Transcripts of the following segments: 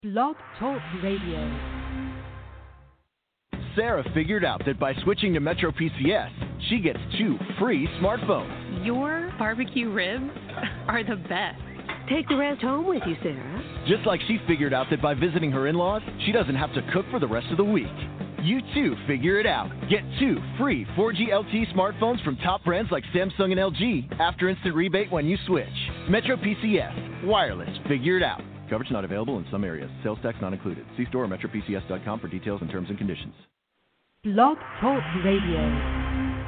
Blog Talk Radio. Sarah figured out that by switching to Metro PCS, she gets 2 free smartphones. Your barbecue ribs are the best. Take the rest home with you, Sarah. Just like she figured out that by visiting her in-laws, she doesn't have to cook for the rest of the week. You too figure it out. Get 2 free 4G LTE smartphones from top brands like Samsung and LG after instant rebate when you switch. Metro PCS. Wireless. Figure it out. Coverage not available in some areas. Sales tax not included. See store or metropcs.com for details and terms and conditions. Blog Talk Radio.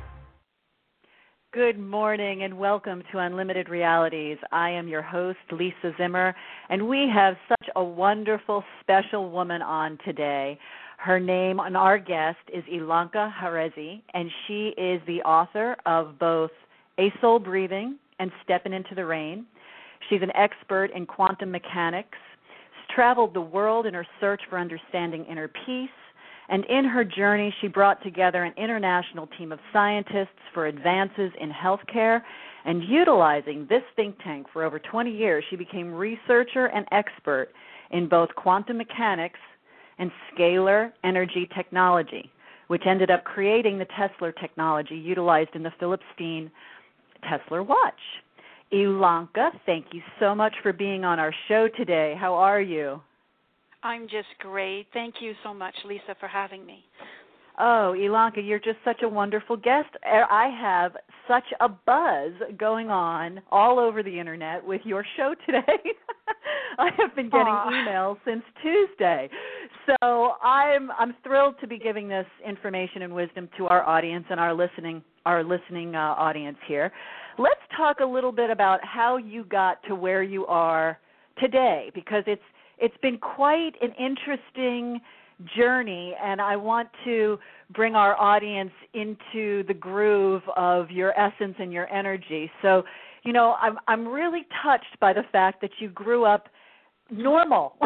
Good morning and welcome to Unlimited Realities. I am your host, Lisa Zimmer, and we have such a wonderful, special woman on today. Her name and our guest is Ilanka Harezi, and she is the author of both A Soul Breathing and Stepping into the Rain. She's an expert in quantum mechanics, has traveled the world in her search for understanding inner peace, and in her journey, she brought together an international team of scientists for advances in healthcare, and utilizing this think tank for over 20 years, she became researcher and expert in both quantum mechanics and scalar energy technology, which ended up creating the Tesla technology utilized in the Philip Stein Tesla watch. Ilanka, thank you so much for being on our show today. How are you? I'm just great. Thank you so much, Lisa, for having me. Oh, Ilanka, you're just such a wonderful guest. I have such a buzz going on all over the Internet with your show today. I have been getting emails since Tuesday. So I'm thrilled to be giving this information and wisdom to our audience and our listening audience here. Let's talk a little bit about how you got to where you are today, because it's been quite an interesting journey, and I want to bring our audience into the groove of your essence and your energy. So, you know, I'm really touched by the fact that you grew up normal.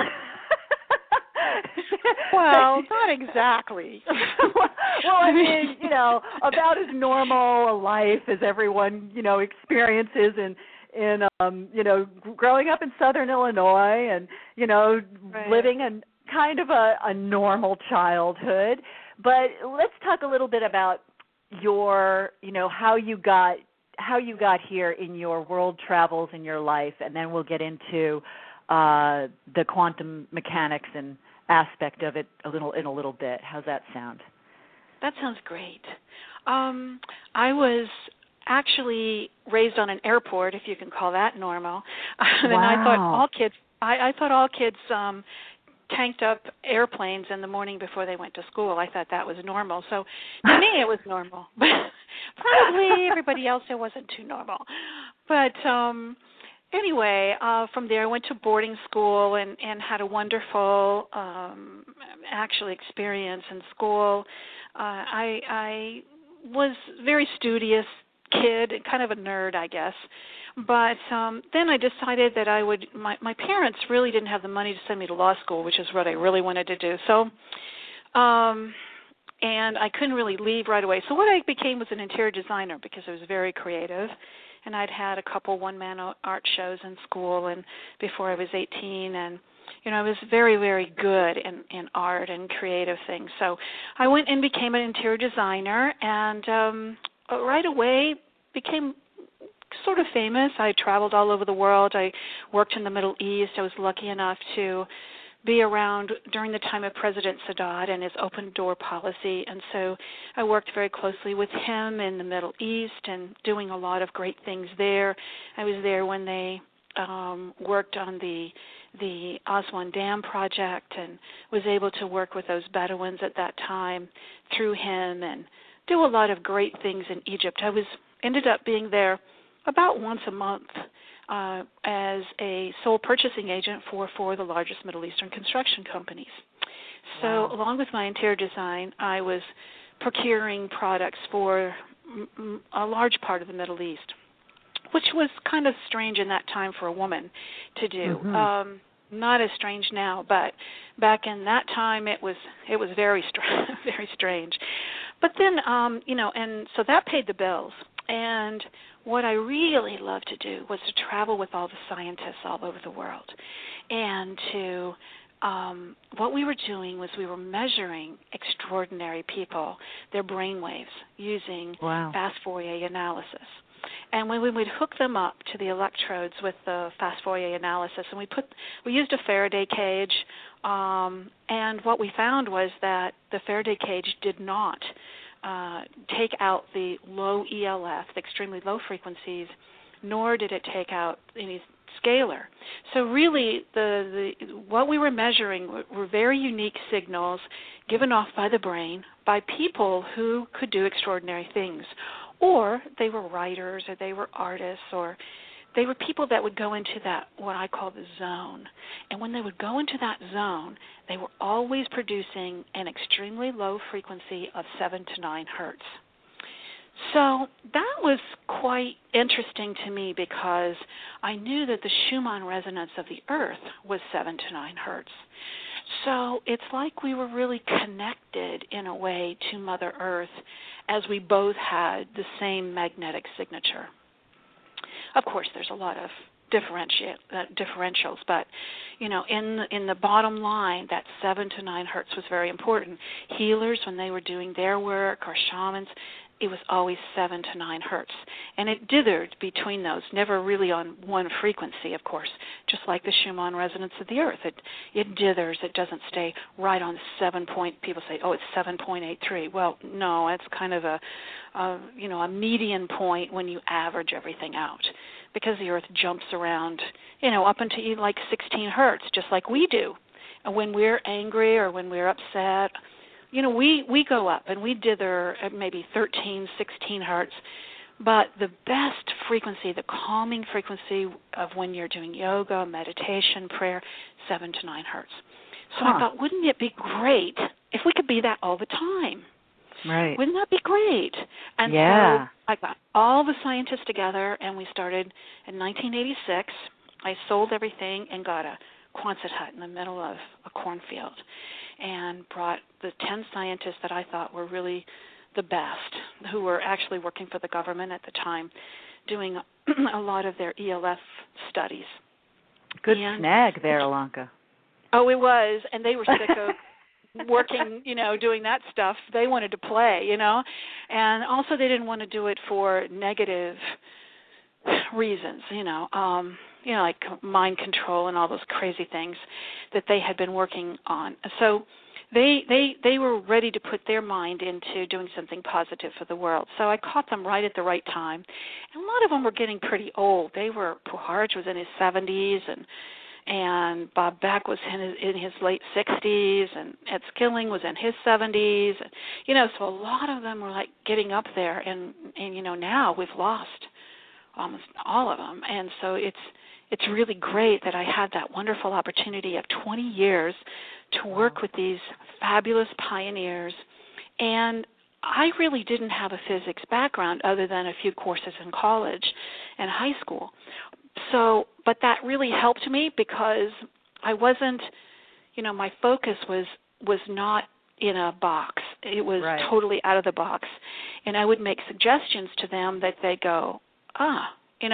Well, not exactly. Well, I mean, you know, about as normal a life as everyone, you know, experiences in you know, growing up in Southern Illinois and, you know, right. living in kind of a normal childhood. But let's talk a little bit about your, you know, how you got here in your world travels in your life, and then we'll get into the quantum mechanics and aspect of it in a little bit. How's that sound? That sounds great. I was actually raised on an airport, if you can call that normal. And wow. I thought all kids tanked up airplanes in the morning before they went to school. I thought that was normal. So to me it was normal. But probably everybody else it wasn't too normal. But anyway, from there I went to boarding school and had a wonderful actual experience in school. I was very studious kid, kind of a nerd, I guess. But then I decided that I would, my parents really didn't have the money to send me to law school, which is what I really wanted to do. So, and I couldn't really leave right away. So what I became was an interior designer because I was very creative. And I'd had a couple one-man art shows in school and before I was 18. And, you know, I was very, very good in art and creative things. So I went and became an interior designer and right away became sort of famous. I traveled all over the world. I worked in the Middle East. I was lucky enough to be around during the time of President Sadat and his open door policy. And so I worked very closely with him in the Middle East and doing a lot of great things there. I was there when they worked on the Aswan Dam project and was able to work with those Bedouins at that time through him and do a lot of great things in Egypt. I ended up being there about once a month as a sole purchasing agent for the largest Middle Eastern construction companies. So wow. Along with my interior design, I was procuring products for a large part of the Middle East, which was kind of strange in that time for a woman to do. Mm-hmm. Not as strange now, but back in that time it was very very strange. But then, you know, and so that paid the bills. And what I really loved to do was to travel with all the scientists all over the world. And what we were doing was we were measuring extraordinary people, their brain waves, using fast Fourier analysis. And when we would hook them up to the electrodes with the fast Fourier analysis, and we used a Faraday cage, and what we found was that the Faraday cage did not take out the low ELF, the extremely low frequencies, nor did it take out any scalar. So really, what we were measuring were very unique signals given off by the brain by people who could do extraordinary things. Or they were writers, or they were artists, or they were people that would go into that, what I call the zone. And when they would go into that zone, they were always producing an extremely low frequency of 7 to 9 hertz. So that was quite interesting to me because I knew that the Schumann resonance of the Earth was 7 to 9 hertz. So it's like we were really connected in a way to Mother Earth as we both had the same magnetic signature. Of course, there's a lot of differentials, but in the bottom line, that 7 to 9 hertz was very important. Healers, when they were doing their work, or shamans, it was always 7 to 9 hertz. And it dithered between those, never really on one frequency, of course, just like the Schumann resonance of the Earth. It dithers. It doesnn't stay right on 7 point. People say, oh, it's 7.83. Well, no, it's kind of a median point when you average everything out, because the Earth jumps around, up into like 16 hertz, just like we do. And when we're angry or when we're upset, we go up and we dither at maybe 13, 16 hertz. But the best frequency, the calming frequency of when you're doing yoga, meditation, prayer, 7 to 9 hertz. So I thought, wouldn't it be great if we could be that all the time? Right. Wouldn't that be great? And so I got all the scientists together, and we started in 1986. I sold everything and got a Quonset hut in the middle of a cornfield and brought the 10 scientists that I thought were really the best, who were actually working for the government at the time, doing a lot of their ELF studies. Good snag there, Alanka. Oh, it was, and they were sick of working, doing that stuff. They wanted to play, and also they didn't want to do it for negative reasons, like mind control and all those crazy things that they had been working on. So they were ready to put their mind into doing something positive for the world. So I caught them right at the right time. And a lot of them were getting pretty old. Puharich was in his 70s, and Bob Beck was in his late 60s, and Ed Skilling was in his 70s. So a lot of them were like getting up there, and now we've lost almost all of them. And so it's really great that I had that wonderful opportunity of 20 years to work with these fabulous pioneers. And I really didn't have a physics background other than a few courses in college and high school. But that really helped me because I wasn't, my focus was not in a box. It was totally out of the box. And I would make suggestions to them that they go, and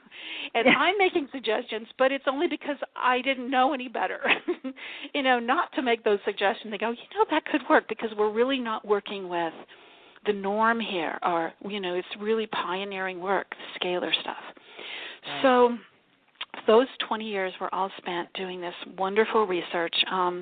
I'm making suggestions, but it's only because I didn't know any better, not to make those suggestions. They go, that could work because we're really not working with the norm here, or, it's really pioneering work, the scalar stuff. Right. So those 20 years were all spent doing this wonderful research.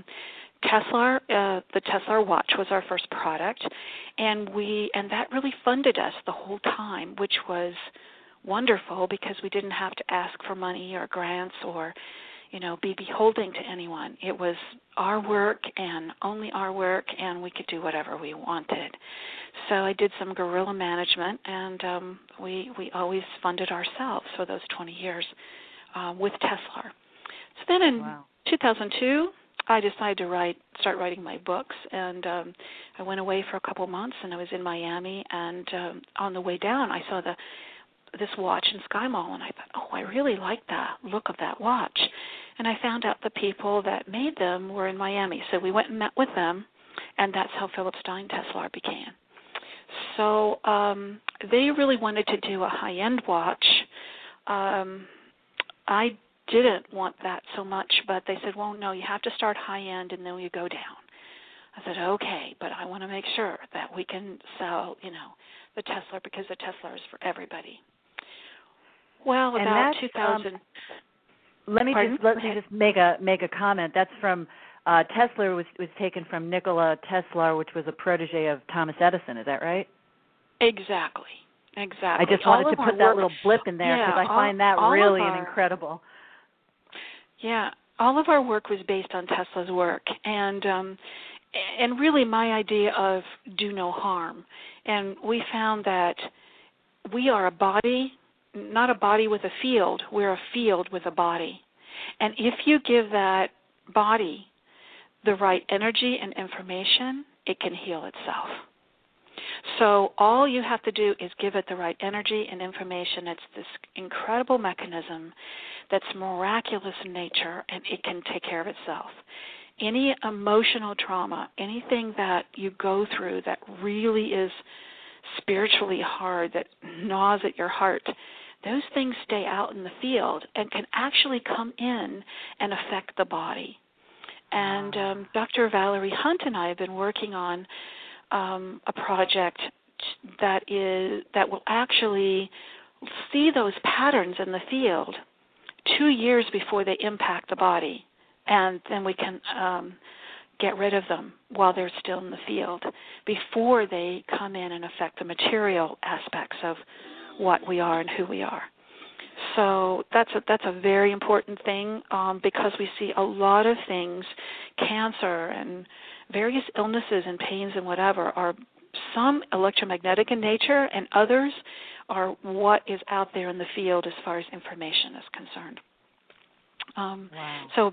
Tesla, the Tesla watch was our first product, and that really funded us the whole time, which was wonderful because we didn't have to ask for money or grants or, be beholden to anyone. It was our work and only our work, and we could do whatever we wanted. So I did some guerrilla management, and we always funded ourselves for those 20 years with Tesla. So then in 2002, I decided to start writing my books, and I went away for a couple months, and I was in Miami, and on the way down, I saw this watch in Sky Mall, and I thought, I really like that look of that watch. And I found out the people that made them were in Miami, so we went and met with them, and that's how Philip Stein Tesla began. So they really wanted to do a high-end watch. I didn't want that so much, but they said, well, no, you have to start high-end and then you go down. I said, okay, but I want to make sure that we can sell, the Tesla, because the Tesla is for everybody. Well, and about 2000. Let me just make a comment. That's from Tesla was taken from Nikola Tesla, which was a protege of Thomas Edison. Is that right? Exactly. I just wanted to put that little blip in there because I find that really incredible. Yeah, all of our work was based on Tesla's work, and really my idea of do no harm. And we found that we are a body, not a body with a field. We're a field with a body. And if you give that body the right energy and information, it can heal itself. So all you have to do is give it the right energy and information. It's this incredible mechanism that's miraculous in nature, and it can take care of itself. Any emotional trauma, anything that you go through that really is spiritually hard, that gnaws at your heart, those things stay out in the field and can actually come in and affect the body. And Dr. Valerie Hunt and I have been working on a project that will actually see those patterns in the field 2 years before they impact the body, and then we can get rid of them while they're still in the field before they come in and affect the material aspects of what we are and who we are. So that's a very important thing because we see a lot of things, cancer and various illnesses and pains and whatever, are some electromagnetic in nature, and others are what is out there in the field as far as information is concerned. Wow. So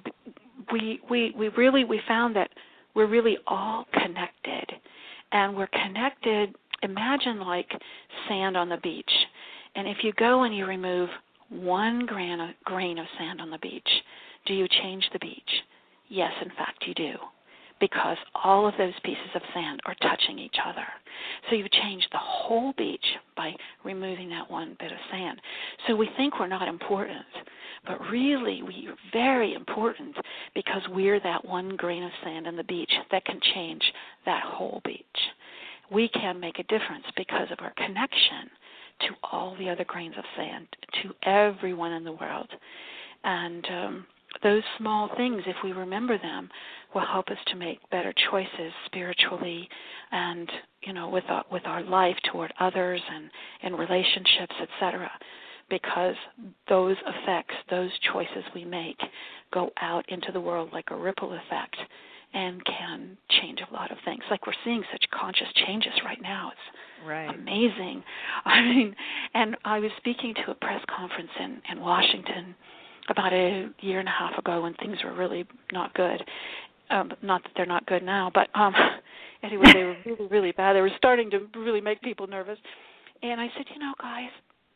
we found that we're really all connected, and we're connected. Imagine like sand on the beach, and if you go and you remove one grain of sand on the beach, do you change the beach? Yes, in fact, you do, because all of those pieces of sand are touching each other. So you change the whole beach by removing that one bit of sand. So we think we're not important, but really we are very important because we're that one grain of sand on the beach that can change that whole beach. We can make a difference because of our connection to all the other grains of sand, to everyone in the world. And those small things, if we remember them, will help us to make better choices spiritually and, with our life toward others and in relationships, etc. Because those effects, those choices we make, go out into the world like a ripple effect and can change a lot of things. Like we're seeing such conscious changes right now. It's amazing. I mean, and I was speaking to a press conference in Washington about a year and a half ago when things were really not good. Not that they're not good now, but anyway, they were really, really bad. They were starting to really make people nervous. And I said, guys,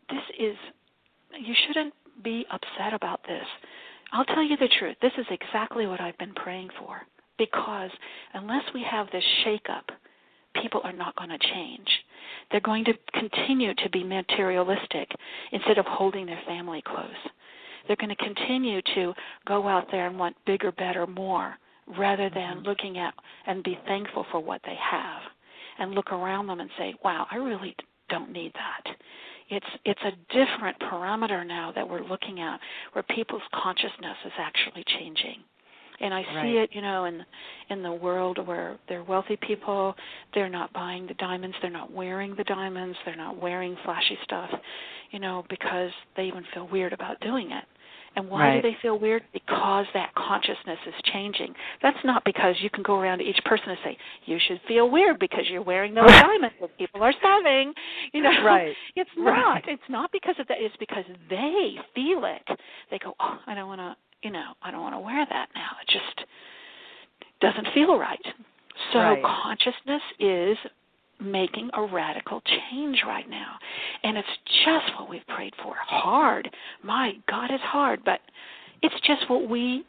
you shouldn't be upset about this. I'll tell you the truth. This is exactly what I've been praying for. Because unless we have this shake-up, people are not going to change. They're going to continue to be materialistic instead of holding their family close. They're going to continue to go out there and want bigger, better, more, rather than looking at and be thankful for what they have and look around them and say, wow, I really don't need that. It's a different parameter now that we're looking at where people's consciousness is actually changing. And I see it, in the world where they're wealthy people, they're not buying the diamonds, they're not wearing the diamonds, they're not wearing flashy stuff, because they even feel weird about doing it. And why do they feel weird? Because that consciousness is changing. That's not because you can go around to each person and say, you should feel weird because you're wearing those diamonds and people are starving. It's not. It's not because of that. It's because they feel it. They go, oh, I don't want to. I don't want to wear that now. It just doesn't feel right. So consciousness is making a radical change right now. And it's just what we've prayed for. Hard. My God, it's hard. But it's just what we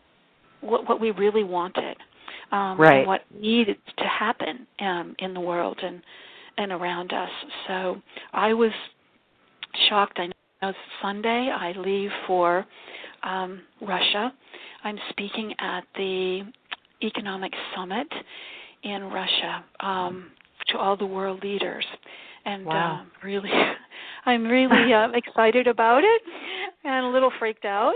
really wanted and what needed to happen in the world. and around us. So I was shocked. I know Sunday I leave for Russia. I'm speaking at the Economic Summit in Russia to all the world leaders. And wow. I'm really excited about it and a little freaked out.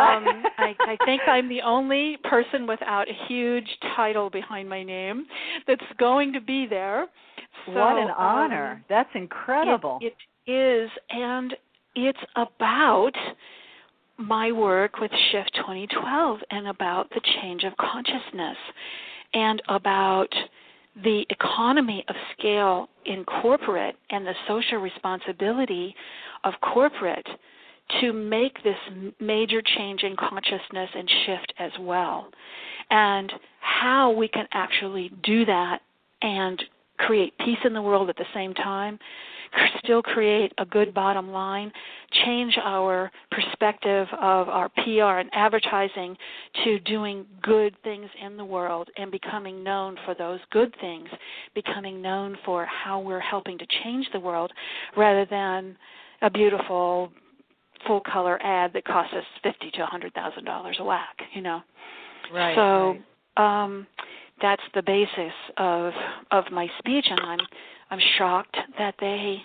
I think I'm the only person without a huge title behind my name that's going to be there. So, what an honor. That's incredible. It is, and it's about my work with Shift 2012 and about the change of consciousness and about the economy of scale in corporate and the social responsibility of corporate to make this major change in consciousness and shift as well, and how we can actually do that and create peace in the world at the same time, still create a good bottom line, change our perspective of our PR and advertising to doing good things in the world and becoming known for those good things, becoming known for how we're helping to change the world rather than a beautiful full-color ad that costs us $50,000 to $100,000 a whack, you know. Right. So that's the basis of my speech, and I'm shocked that they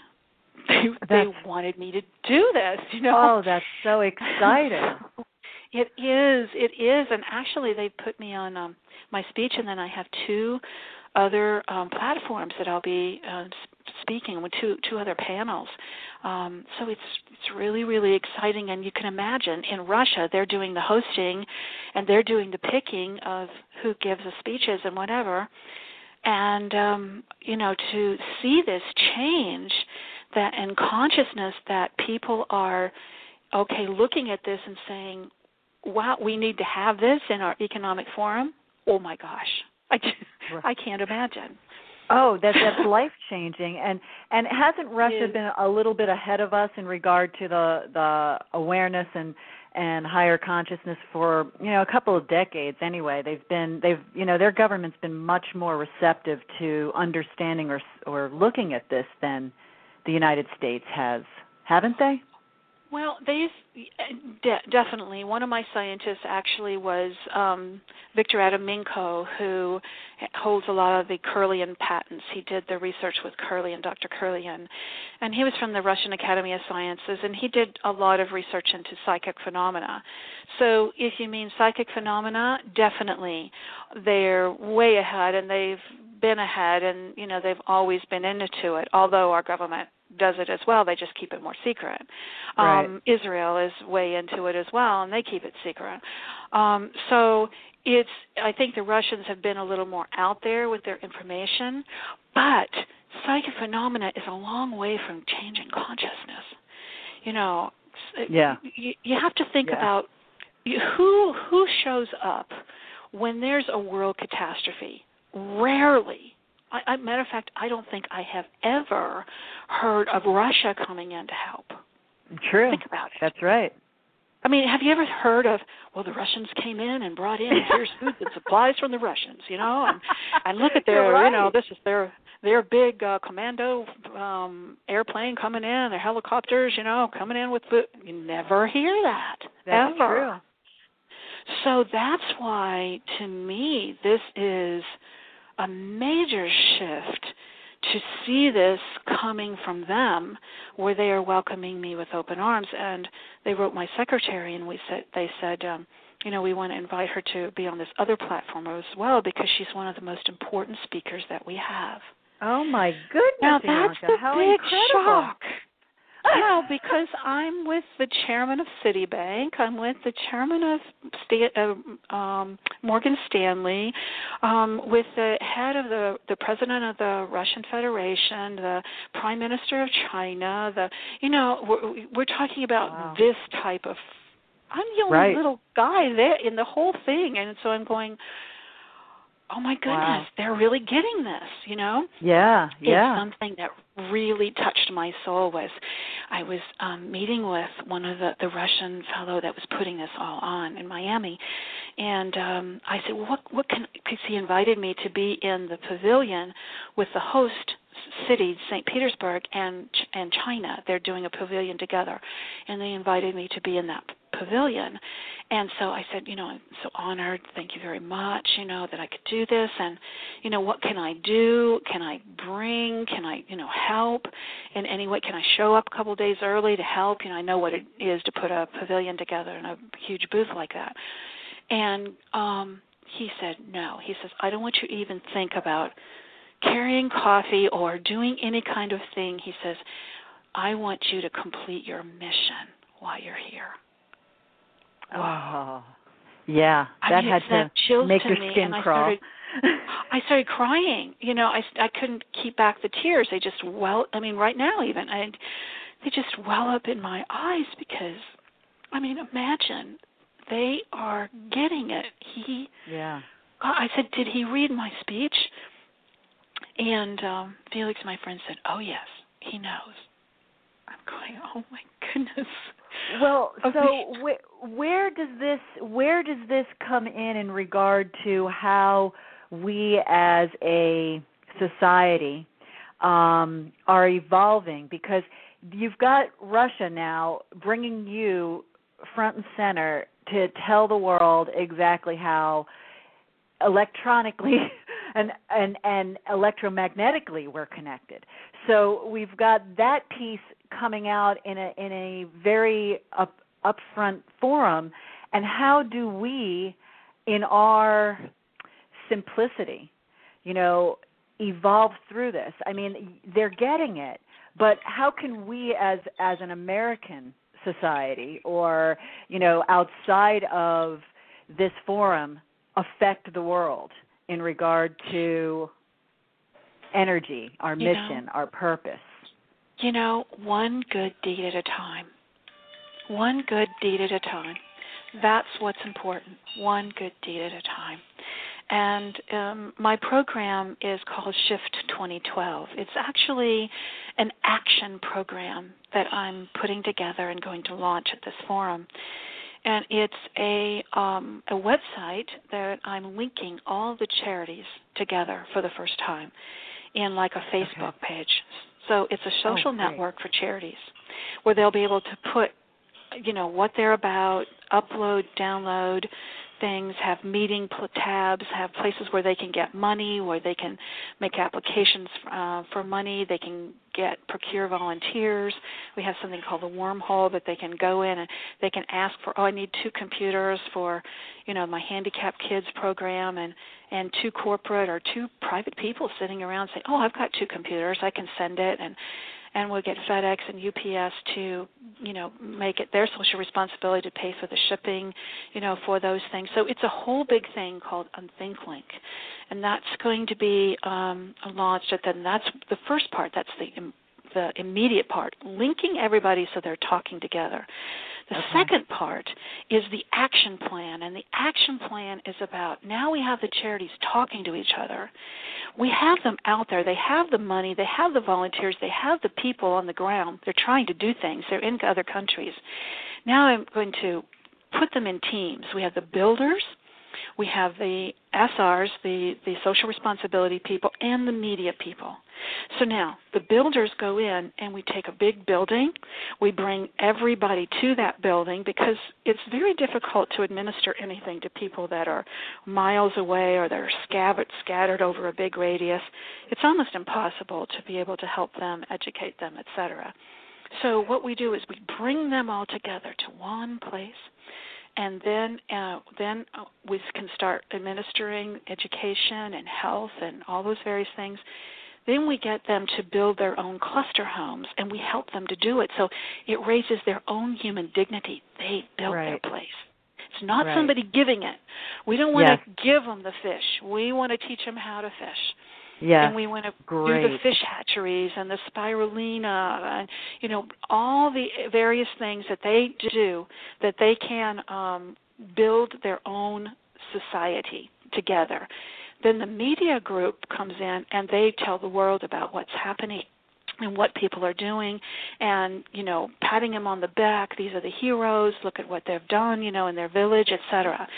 wanted me to do this, you know. Oh, that's so exciting. It is, and actually they put me on my speech, and then I have two other platforms that I'll be speaking with, two other panels. So it's really, really exciting, and you can imagine in Russia they're doing the hosting and they're doing the picking of who gives the speeches and whatever. And, you know, to see this change that in consciousness that people are, okay, looking at this and saying, wow, we need to have this in our economic forum. Oh, my gosh. I can't imagine. Oh, that's life-changing. And hasn't Russia been a little bit ahead of us in regard to the awareness and higher consciousness for, you know, a couple of decades anyway? They've you know, their government's been much more receptive to understanding or looking at this than the United States has, haven't they? Well, definitely. One of my scientists actually was Victor Adaminko, who holds a lot of the Kirlian patents. He did the research with Kirlian, Dr. Kirlian, and he was from the Russian Academy of Sciences, and he did a lot of research into psychic phenomena. So if you mean psychic phenomena, definitely they're way ahead, and they've been ahead, and, you know, they've always been into it, although our government does it as well. They just keep it more secret. Right. Israel is way into it as well, and they keep it secret. So I think the Russians have been a little more out there with their information, but psychic phenomena is a long way from changing consciousness. You know, you have to think about who shows up when there's a world catastrophe. Rarely. Matter of fact, I don't think I have ever heard of Russia coming in to help. True. Think about it. That's right. I mean, have you ever heard of, well, the Russians came in and brought in, here's food and supplies from the Russians, you know, and look at their, right. You know, this is their big commando airplane coming in, their helicopters, you know, coming in with food. You never hear that. That's ever. true. So that's why, to me, this is a major shift to see this coming from them, where they are welcoming me with open arms. And they wrote my secretary, and they said, you know, we want to invite her to be on this other platform as well, because she's one of the most important speakers that we have. Oh my goodness! Now that's Ianka, the how big incredible. shock. No, because I'm with the chairman of Citibank, I'm with the chairman of Morgan Stanley, with the head of the president of the Russian Federation, the prime minister of China. We're talking about this type of. I'm the only little guy there in the whole thing, and so I'm going, oh my goodness, they're really getting this, you know? Yeah. It's something that really touched my soul. I was meeting with one of the Russian fellow that was putting this all on in Miami, and I said, well, what can, because he invited me to be in the pavilion with the host city, St. Petersburg, and China. They're doing a pavilion together, and they invited me to be in that pavilion. And so I said, I'm so honored. Thank you very much, that I could do this. And, what can I do? Can I bring? Can I, help in any way? Can I show up a couple of days early to help? I know what it is to put a pavilion together in a huge booth like that. And he said, no. He says, I don't want you to even think about carrying coffee or doing any kind of thing. He says, I want you to complete your mission while you're here. Oh, yeah. That had to make your skin crawl. I started crying. I couldn't keep back the tears. They just right now even, they just well up in my eyes because, imagine they are getting it. I said, did he read my speech? And Felix, my friend, said, oh, yes, he knows. I'm going, oh, my goodness. Well, okay. So where does this come in regard to how we as a society are evolving? Because you've got Russia now bringing you front and center to tell the world exactly how electronically and electromagnetically we're connected. So we've got that piece coming out in a very upfront forum. And how do we, in our simplicity, evolve through this? They're getting it, but how can we as an American society or, outside of this forum affect the world in regard to energy, our mission, our purpose? One good deed at a time. One good deed at a time. That's what's important. One good deed at a time. And my program is called Shift 2012. It's actually an action program that I'm putting together and going to launch at this forum. And it's a website that I'm linking all the charities together for the first time in like a Facebook page. So it's a social network for charities where they'll be able to put, what they're about, upload, download things, have meeting tabs, have places where they can get money, where they can make applications for money, they can procure volunteers. We have something called the wormhole that they can go in and they can ask for, I need 2 computers for, my handicapped kids program, and 2 corporate or 2 private people sitting around saying, I've got 2 computers, I can send it, and we'll get FedEx and UPS to, make it their social responsibility to pay for the shipping, for those things. So it's a whole big thing called UnthinkLink, and that's going to be launched. And that's the first part. That's the immediate part, linking everybody so they're talking together. The second part is the action plan, and the action plan is about now we have the charities talking to each other. We have them out there. They have the money. They have the volunteers. They have the people on the ground. They're trying to do things. They're in other countries. Now I'm going to put them in teams. We have the builders. We have the SRs, the social responsibility people, and the media people. So now the builders go in and we take a big building. We bring everybody to that building because it's very difficult to administer anything to people that are miles away or that are scattered over a big radius. It's almost impossible to be able to help them, educate them, etc. So what we do is we bring them all together to one place. And then we can start administering education and health and all those various things. Then we get them to build their own cluster homes, and we help them to do it. So it raises their own human dignity. They built their place. It's not somebody giving it. We don't want to give them the fish. We want to teach them how to fish. Yes. And we want to do the fish hatcheries and the spirulina and, all the various things that they do that they can build their own society together. Then the media group comes in and they tell the world about what's happening and what people are doing and, patting them on the back. These are the heroes. Look at what they've done, in their village, etc.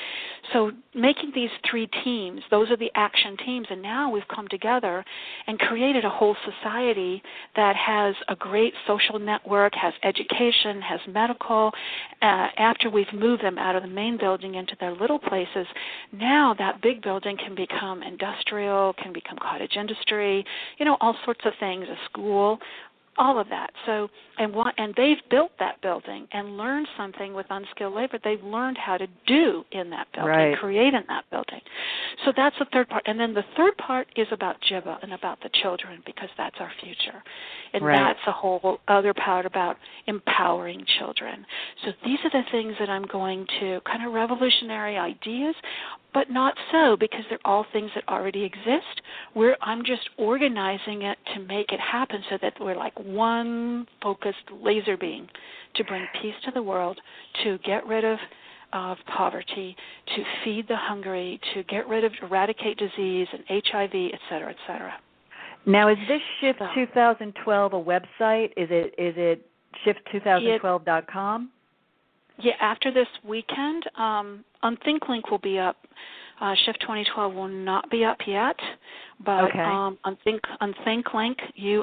So making these 3 teams, those are the action teams, and now we've come together and created a whole society that has a great social network, has education, has medical. After we've moved them out of the main building into their little places, now that big building can become industrial, can become cottage industry, all sorts of things, a school, all of that. So, and they've built that building and learned something with unskilled labor. They've learned how to do in that building, right. create in that building. So that's the third part. And then the third part is about Jibba and about the children, because that's our future. And right. that's a whole other part about empowering children. So these are the things that I'm going to, kind of revolutionary ideas, but not so, because they're all things that already exist. I'm just organizing it to make it happen so that we're like one focused laser beam to bring peace to the world, to get rid of poverty, to feed the hungry, to eradicate disease and HIV, et cetera, et cetera. Now, is this Shift 2012 a website? Is it shift2012.com? Yeah, after this weekend, UnthinkLink will be up. Shift 2012 will not be up yet, but okay. UnthinkLink,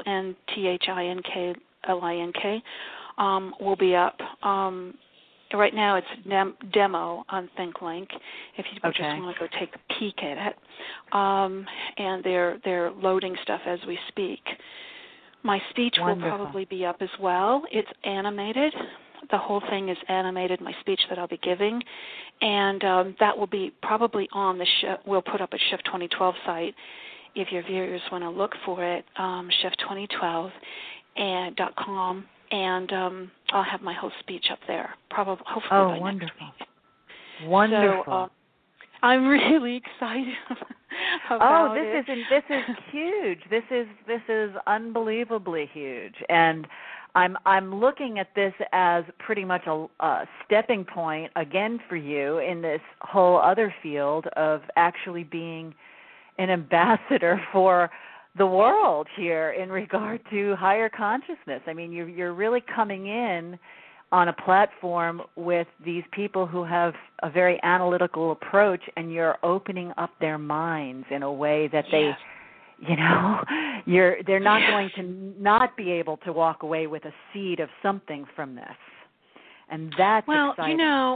UNTHINKLINK, will be up. Right now it's demo on ThinkLink, if you just want to go take a peek at it. And they're loading stuff as we speak. My speech Wonderful. will probably be up as well. It's animated. The whole thing is animated, my speech that I'll be giving, and that will be probably on the we'll put up a Shift 2012 site if your viewers want to look for it, shift2012.com, and I'll have my whole speech up there, hopefully by wonderful. next week. Wonderful. So, I'm really excited about it. This is huge. This is unbelievably huge, and I'm looking at this as pretty much a stepping point again for you in this whole other field of actually being an ambassador for the world here in regard to higher consciousness. I mean, you're really coming in on a platform with these people who have a very analytical approach, and you're opening up their minds in a way that they, they're not going to not be able to walk away with a seed of something from this. And that's exciting.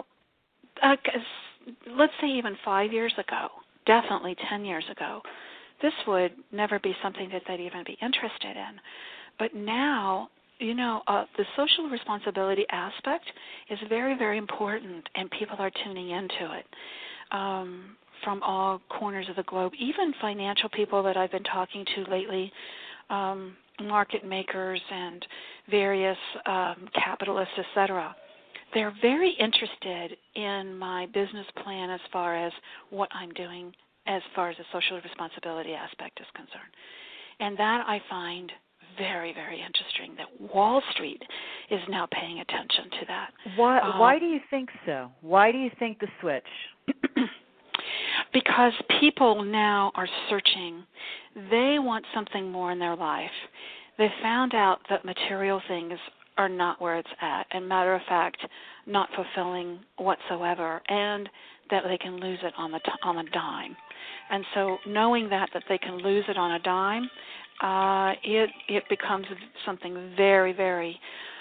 Let's say even 5 years ago, definitely 10 years ago, this would never be something that they'd even be interested in. But now, the social responsibility aspect is very, very important, and people are tuning into it from all corners of the globe, even financial people that I've been talking to lately, market makers and various capitalists, et cetera. They're very interested in my business plan as far as what I'm doing as far as the social responsibility aspect is concerned. And that I find very, very interesting, that Wall Street is now paying attention to that. Why do you think so? Why do you think the switch? Because people now are searching. They want something more in their life. They found out that material things are not where it's at, and matter of fact, not fulfilling whatsoever, and that they can lose it on a dime. And so knowing that they can lose it on a dime, it becomes something very, very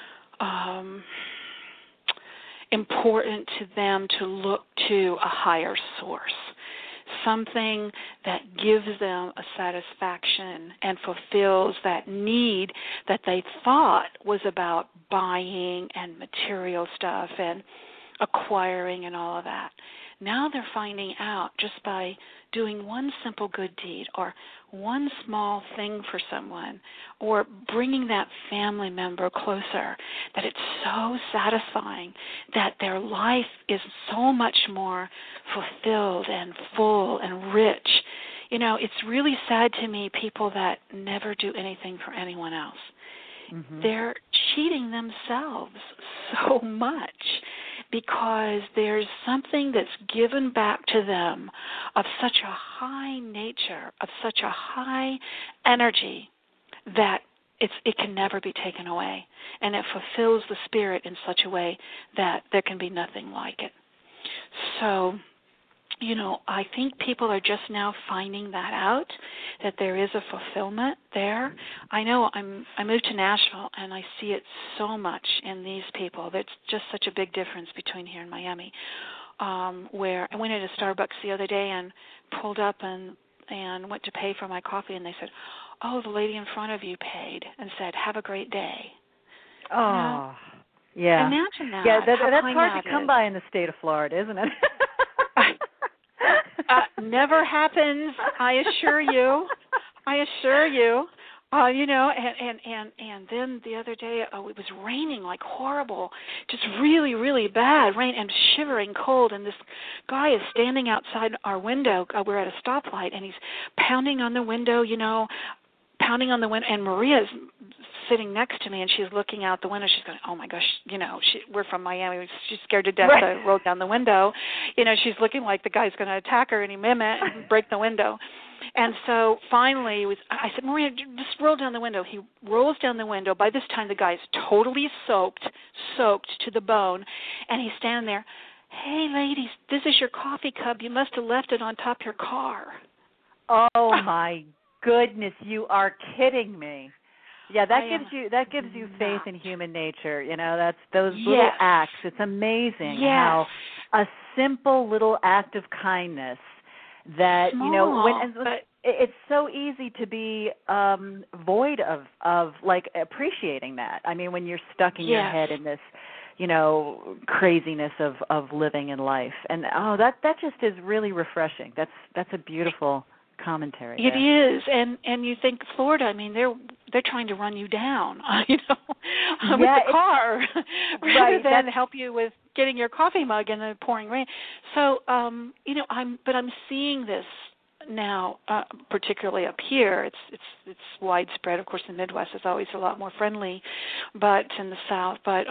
important to them to look to a higher source, something that gives them a satisfaction and fulfills that need that they thought was about buying and material stuff and acquiring and all of that. Now they're finding out just by doing one simple good deed or one small thing for someone or bringing that family member closer, that it's so satisfying, that their life is so much more fulfilled and full and rich. It's really sad to me, people that never do anything for anyone else. Mm-hmm. They're cheating themselves so much, because there's something that's given back to them of such a high nature, of such a high energy, that it can never be taken away. And it fulfills the spirit in such a way that there can be nothing like it. So I think people are just now finding that out, that there is a fulfillment there. I know I moved to Nashville, and I see it so much in these people. There's just such a big difference between here and Miami, where I went into Starbucks the other day and pulled up and went to pay for my coffee, and they said, "Oh, the lady in front of you paid," and said, "Have a great day." Oh, yeah. Imagine that. Yeah, that's hard hard to come by in the state of Florida, isn't it? Never happens, I assure you. And then the other day it was raining like horrible, just really, really bad rain and shivering cold. And this guy is standing outside our window. We're at a stoplight, and he's pounding on the window, and Maria's sitting next to me, and she's looking out the window. She's going, "Oh my gosh, we're from Miami. She's scared to death to roll down the window. She's looking like the guy's going to attack her any minute and break the window." And so finally, I said, "Maria, just roll down the window." He rolls down the window. By this time, the guy's totally soaked to the bone, and he's standing there. "Hey, ladies, this is your coffee cup. You must have left it on top of your car." Oh my goodness, you are kidding me. Yeah, that gives you faith in human nature. That's those little acts. It's amazing how a simple little act of kindness that it's so easy to be void of like appreciating that. I mean, when you're stuck in your head in this craziness of living in life, and that just is really refreshing. That's a beautiful commentary. It is, and you think Florida. I mean, they're trying to run you down, with the car, rather than help you with getting your coffee mug in the pouring rain. So, I'm seeing this now, particularly up here. It's widespread. Of course, the Midwest is always a lot more friendly, but in the South. But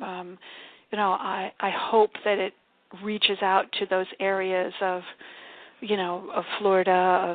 I hope that it reaches out to those areas of Florida, of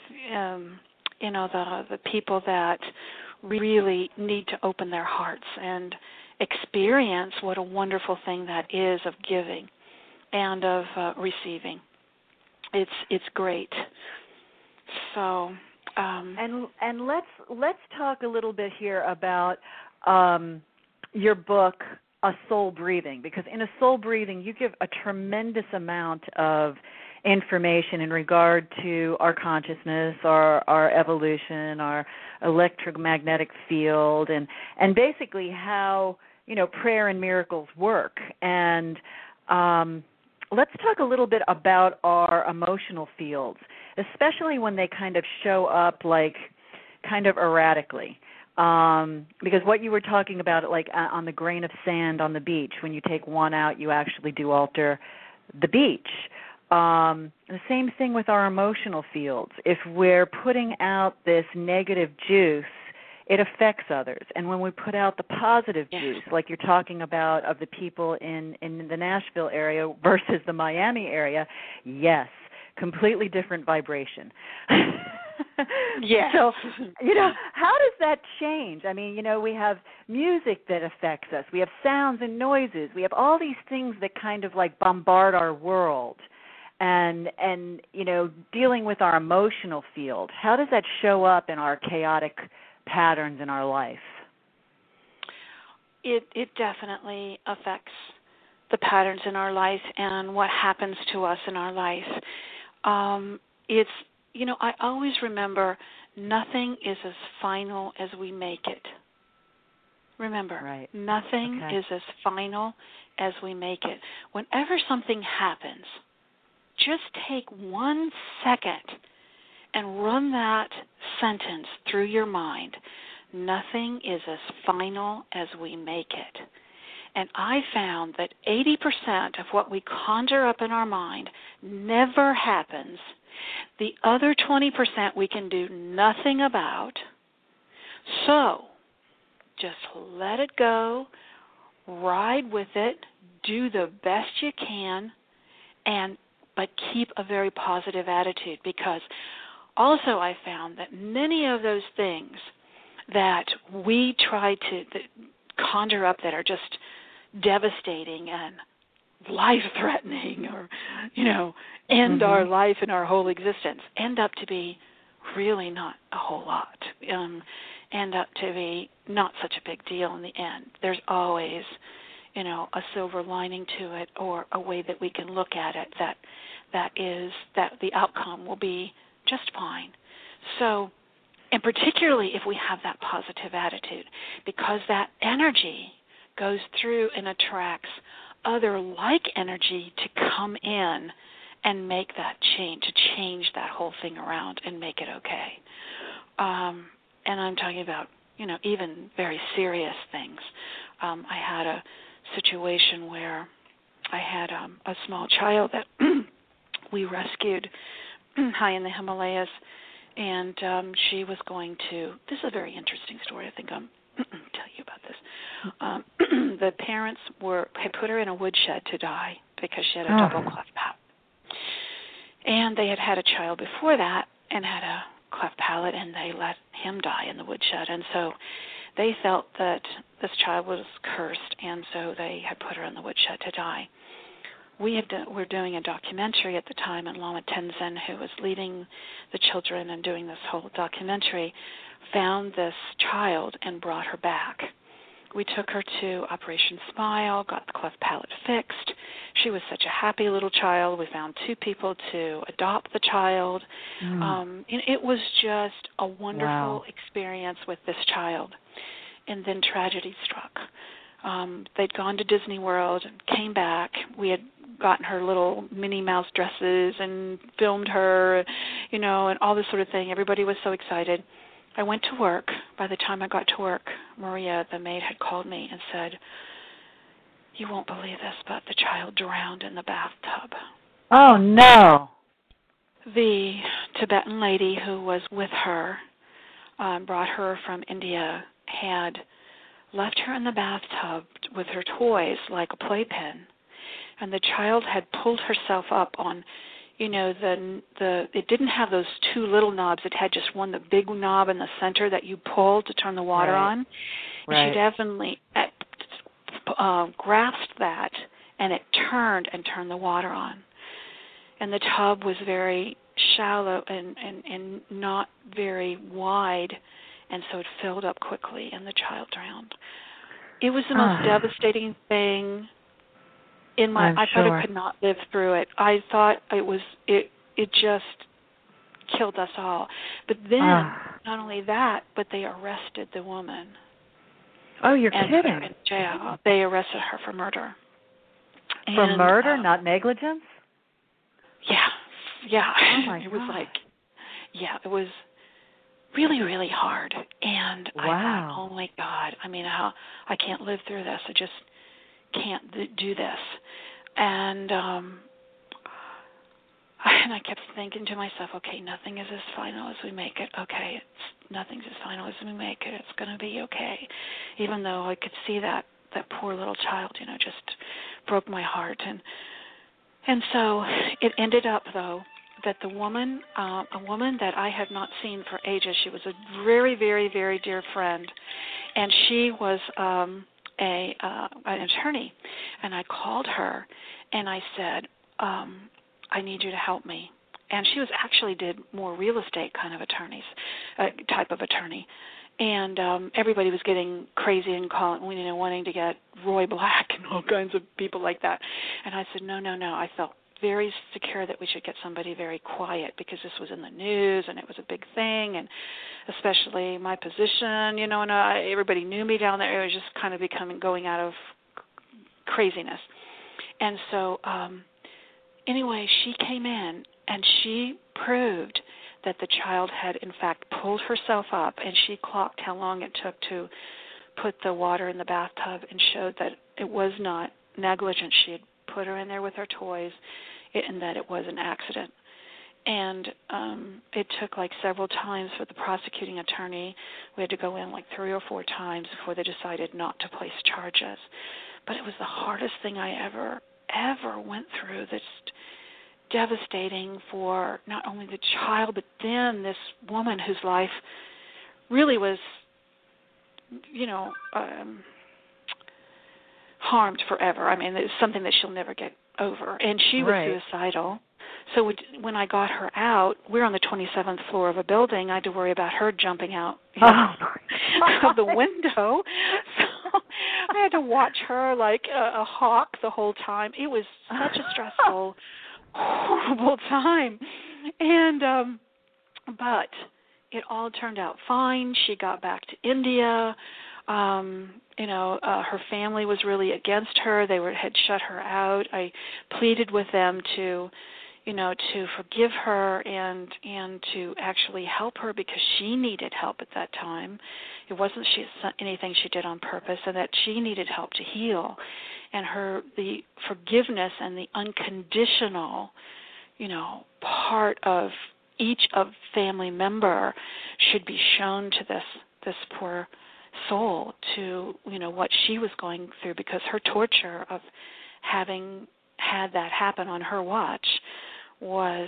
the people that really need to open their hearts and experience what a wonderful thing that is of giving and of receiving. It's great. So and let's talk a little bit here about your book, A Soul Breathing, because in A Soul Breathing you give a tremendous amount of information in regard to our consciousness, our evolution, our electromagnetic field, and basically how prayer and miracles work. And let's talk a little bit about our emotional fields, especially when they kind of show up like kind of erratically. Because what you were talking about, like on the grain of sand on the beach, when you take one out, you actually do alter the beach. The same thing with our emotional fields. If we're putting out this negative juice, it affects others. And when we put out the positive juice, like you're talking about of the people in the Nashville area versus the Miami area, yes, completely different vibration. Yes. So, how does that change? I mean, we have music that affects us. We have sounds and noises. We have all these things that kind of like bombard our world. And dealing with our emotional field, how does that show up in our chaotic patterns in our life? It definitely affects the patterns in our life and what happens to us in our life. I always remember nothing is as final as we make it. Remember, nothing is as final as we make it. Whenever something happens, just take 1 second and run that sentence through your mind. Nothing is as final as we make it. And I found that 80% of what we conjure up in our mind never happens. The other 20% we can do nothing about. So just let it go, ride with it, do the best you can, but keep a very positive attitude, because also I found that many of those things that we try to conjure up that are just devastating and life-threatening or, end our life and our whole existence, end up to be really not a whole lot, end up to be not such a big deal in the end. There's always, a silver lining to it, or a way that we can look at it that the outcome will be just fine. So, and particularly if we have that positive attitude, because that energy goes through and attracts other like energy to come in and make that change, to change that whole thing around and make it okay. And I'm talking about, even very serious things. I had a situation where I had a small child that we rescued high in the Himalayas, and she was going to, this is a very interesting story, I think I'm tell you about this. The parents had put her in a woodshed to die because she had a double cleft palate. And they had had a child before that and had a cleft palate, and they let him die in the woodshed. And so they felt that this child was cursed, and so they had put her in the woodshed to die. We were doing a documentary at the time, and Lama Tenzin, who was leading the children and doing this whole documentary, found this child and brought her back. We took her to Operation Smile, got the cleft palate fixed. She was such a happy little child. We found 2 people to adopt the child. And it was just a wonderful experience with this child. And then tragedy struck. They'd gone to Disney World and came back. We had gotten her little Minnie Mouse dresses and filmed her, and all this sort of thing. Everybody was so excited. I went to work. By the time I got to work, Maria, the maid, had called me and said, "You won't believe this, but the child drowned in the bathtub." Oh, no. The Tibetan lady who was with her, brought her from India, had left her in the bathtub with her toys like a playpen, and the child had pulled herself up on, it didn't have those 2 little knobs. It had just one, the big knob in the center that you pull to turn the water on. And she definitely grasped that, and it turned the water on. And the tub was very shallow and not very wide, and so it filled up quickly, and the child drowned. It was the most devastating thing in my. I thought I could not live through it. I thought it just killed us all. But then, not only that, but they arrested the woman. Oh, you're and kidding! Put her in jail. They arrested her for murder. For murder, not negligence? Yeah. Oh my it was it was really, really hard. And I thought, oh my God, I can't live through this. I just can't do this. And I kept thinking to myself, okay, nothing is as final as we make it. Okay, nothing's as final as we make it. It's going to be okay. Even though I could see that poor little child, just broke my heart. And so it ended up, though, that the woman, a woman that I had not seen for ages, she was a very, very, very dear friend, and she was an attorney. And I called her, and I said, I need you to help me. And she did more real estate kind of type of attorney. And everybody was getting crazy and wanting to get Roy Black and all kinds of people like that. And I said, no. I felt very secure that we should get somebody very quiet because this was in the news and it was a big thing, and especially my position, and everybody knew me down there. It was just kind of going out of craziness. And so anyway, she came in and she proved that the child had, in fact, pulled herself up, and she clocked how long it took to put the water in the bathtub and showed that it was not negligent. She had put her in there with her toys, and that it was an accident. And it took several times for the prosecuting attorney. We had to go in 3 or 4 times before they decided not to place charges. But it was the hardest thing I ever went through. That's devastating for not only the child, but then this woman whose life really was, harmed forever. I mean, it's something that she'll never get over. And she was suicidal. So when I got her out, we're on the 27th floor of a building. I had to worry about her jumping out of the window. So I had to watch her like a hawk the whole time. It was such a stressful, horrible time. And but it all turned out fine. She got back to India. Her family was really against her. They had shut her out. I pleaded with them to forgive her and to actually help her because she needed help at that time. It wasn't anything she did on purpose, and that she needed help to heal. And the forgiveness and the unconditional, part of each family member should be shown to this poor soul, to what she was going through, because her torture of having had that happen on her watch was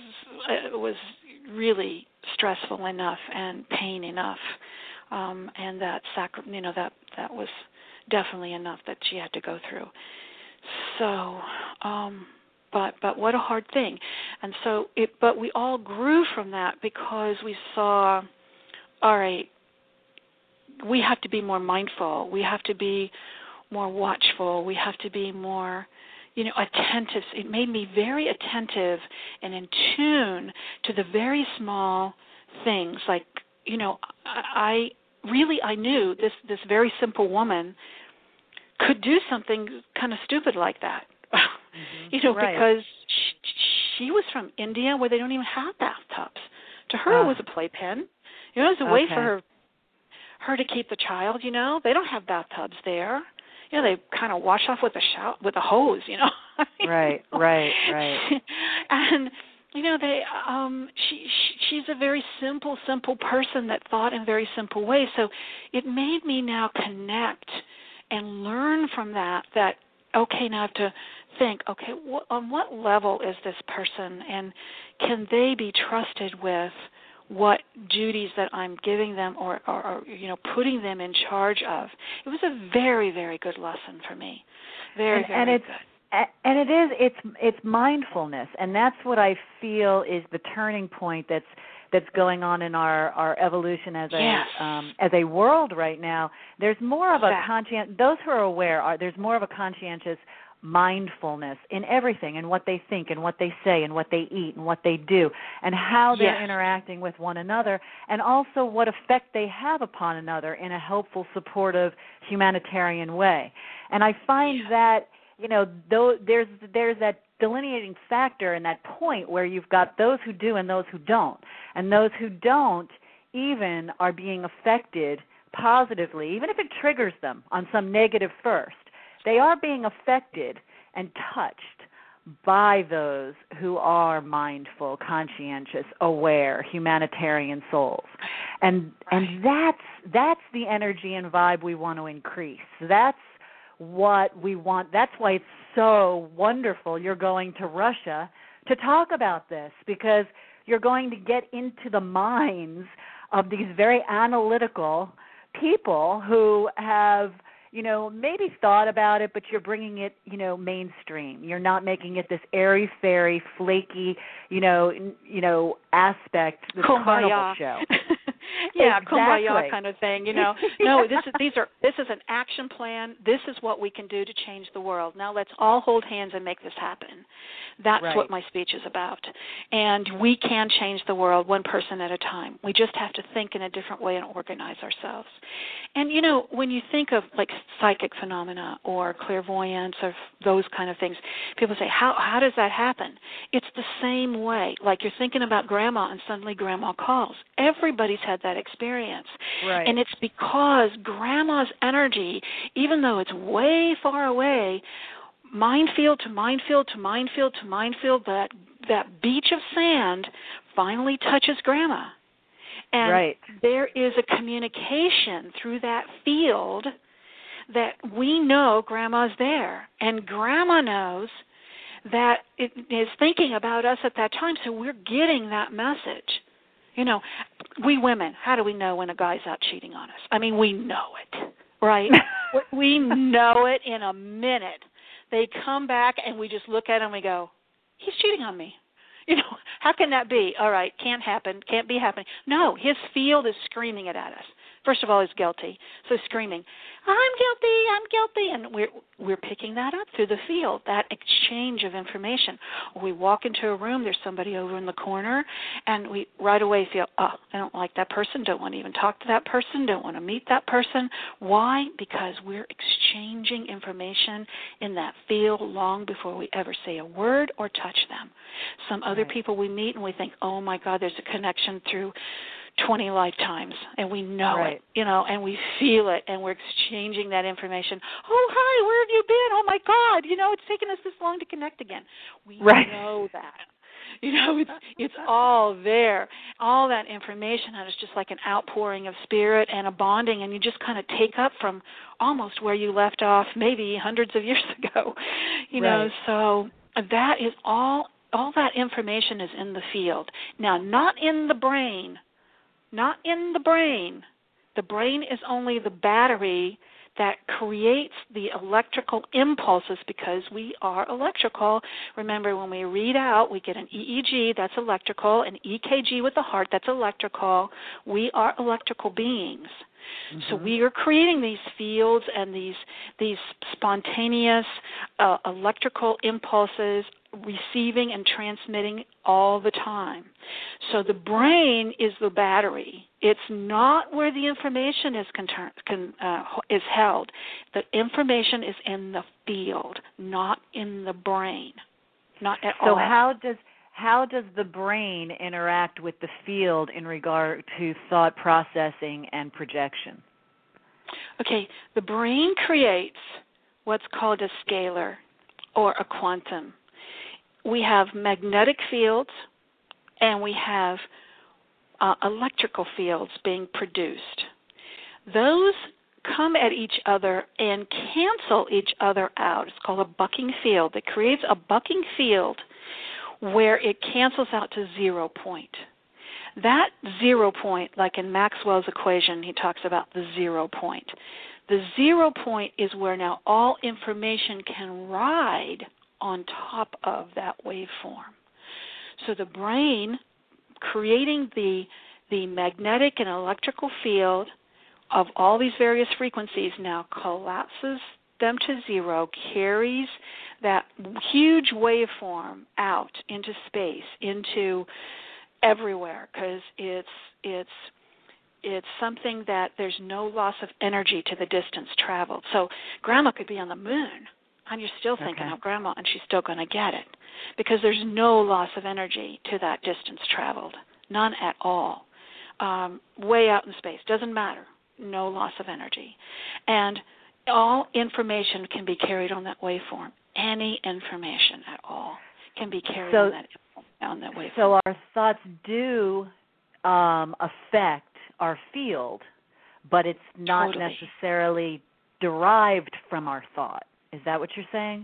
really stressful enough and pain enough, and that that was definitely enough that she had to go through. So, but what a hard thing. And so but we all grew from that because we saw, all right, we have to be more mindful. We have to be more watchful. We have to be more, attentive. It made me very attentive and in tune to the very small things. Like, I knew this very simple woman could do something kind of stupid like that. Because she was from India where they don't even have bathtubs. To her, it was a playpen. It was a way for her to keep the child. They don't have bathtubs there. They kind of wash off with a hose. Right. And she's a very simple person that thought in very simple ways. So it made me now connect and learn from that. Okay, now I have to think, okay, on what level is this person, and can they be trusted with what duties that I'm giving them or putting them in charge of? It was a very, very good lesson for me. Very good. And it's mindfulness, and that's what I feel is the turning point that's going on in our evolution as a world right now. There's more of those who are aware there's more of a conscientious mindfulness in everything, and what they think and what they say and what they eat and what they do and how they're interacting with one another, and also what effect they have upon another in a helpful, supportive, humanitarian way. And I find that there's that delineating factor in that point where you've got those who do and those who don't, and those who don't even are being affected positively, even if it triggers them on some negative first. They are being affected and touched by those who are mindful, conscientious, aware, humanitarian souls. And that's the energy and vibe we want to increase. That's what we want. That's why it's so wonderful you're going to Russia to talk about this, because you're going to get into the minds of these very analytical people who have maybe thought about it, but you're bringing it, mainstream. You're not making it this airy-fairy, flaky, aspect, this carnival show. Exactly. Kumbaya kind of thing. No, this is an action plan. This is what we can do to change the world. Now let's all hold hands and make this happen. That's what my speech is about. And we can change the world one person at a time. We just have to think in a different way and organize ourselves. And, when you think of like psychic phenomena or clairvoyance or those kind of things, people say, how does that happen? It's the same way. Like you're thinking about grandma and suddenly grandma calls. Everybody's had that experience. Right. And it's because grandma's energy, even though it's way far away, minefield to minefield to minefield to minefield, that beach of sand finally touches grandma. And there is a communication through that field that we know grandma's there. And grandma knows that it is thinking about us at that time, so we're getting that message. We women, how do we know when a guy's out cheating on us? I mean, we know it, right? We know it in a minute. They come back, and we just look at him and we go, he's cheating on me. How can that be? All right, can't happen, can't be happening. No, his field is screaming it at us. First of all, he's guilty, so screaming, I'm guilty, and we're picking that up through the field, that exchange of information. Or we walk into a room, there's somebody over in the corner, and we right away feel, I don't like that person, don't want to even talk to that person, don't want to meet that person. Why? Because we're exchanging information in that field long before we ever say a word or touch them. Some other people we meet, and we think, oh, my God, there's a connection through 20 lifetimes, and we know it, and we feel it, and we're exchanging that information. Oh, hi, where have you been? Oh, my God, it's taken us this long to connect again. We know that. It's all there. All that information, and it's just like an outpouring of spirit and a bonding, and you just kind of take up from almost where you left off maybe hundreds of years ago. So that is all that information is in the field. Now, not in the brain. Not in the brain. The brain is only the battery that creates the electrical impulses because we are electrical. Remember, when we read out, we get an EEG, that's electrical, an EKG with the heart, that's electrical. We are electrical beings. Mm-hmm. So we are creating these fields and these spontaneous electrical impulses, receiving and transmitting all the time. So the brain is the battery. It's not where the information is held. The information is in the field, not in the brain, not at all. So how does the brain interact with the field in regard to thought processing and projection? Okay, the brain creates what's called a scalar or a quantum. We have magnetic fields and we have electrical fields being produced. Those come at each other and cancel each other out. It's called a bucking field. It creates a bucking field where it cancels out to 0 point. That 0 point, like in Maxwell's equation, he talks about the 0 point. The 0 point is where now all information can ride on top of that waveform. So the brain, creating the magnetic and electrical field of all these various frequencies, now collapses them to 0, carries that huge waveform out into space, into everywhere, because it's something that there's no loss of energy to the distance traveled. So Grandma could be on the moon, and you're still thinking of Grandma, and she's still going to get it, because there's no loss of energy to that distance traveled, none at all. Way out in space, doesn't matter, no loss of energy. And all information can be carried on that waveform. Any information at all can be carried on that waveform. So our thoughts do affect our field, but it's not necessarily derived from our thought. Is that what you're saying?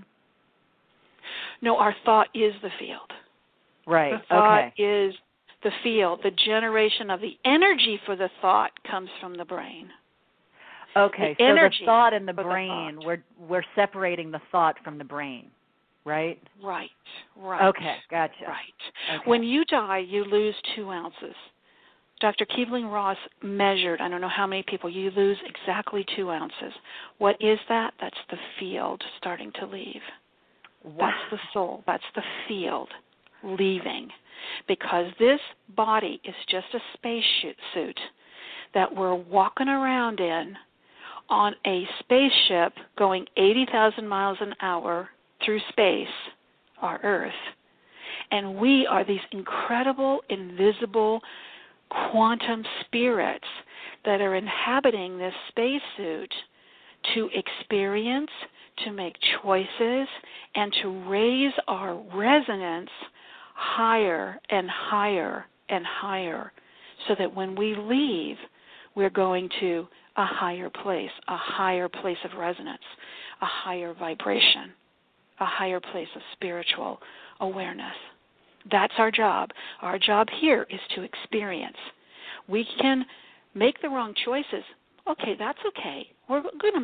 No, our thought is the field. Right. The thought is the field. The generation of the energy for the thought comes from the brain. Okay, so the thought and the brain, we're separating the thought from the brain, right? Right. Okay, gotcha. Right. Okay. When you die, you lose 2 ounces. Dr. Keeling-Ross measured, I don't know how many people, you lose exactly 2 ounces. What is that? That's the field starting to leave. Wow. That's the soul. That's the field leaving. Because this body is just a space suit that we're walking around in on a spaceship going 80,000 miles an hour through space, our Earth. And we are these incredible, invisible, quantum spirits that are inhabiting this spacesuit to experience, to make choices, and to raise our resonance higher and higher and higher, so that when we leave, we're going to a higher place of resonance, a higher vibration, a higher place of spiritual awareness. That's our job. Our job here is to experience. We can make the wrong choices. Okay, that's okay. We're going to make